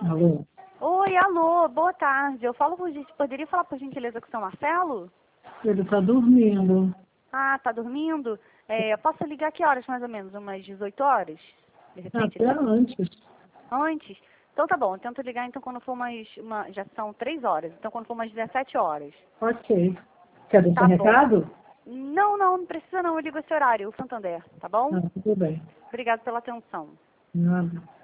Alô? Oi, alô, boa tarde. Poderia falar por gentileza com o seu Marcelo? Ele está dormindo. Ah, tá dormindo? Eu posso ligar que horas mais ou menos? Umas 18 horas? De repente? Até antes. Antes? Então tá bom, eu tento ligar então quando for já são 3 horas, então quando for umas 17 horas. Ok. Quer deixar Tá bom. recado? Não precisa não, eu ligo esse horário, o Santander, tá bom? Tudo bem. Obrigada pela atenção. Nada.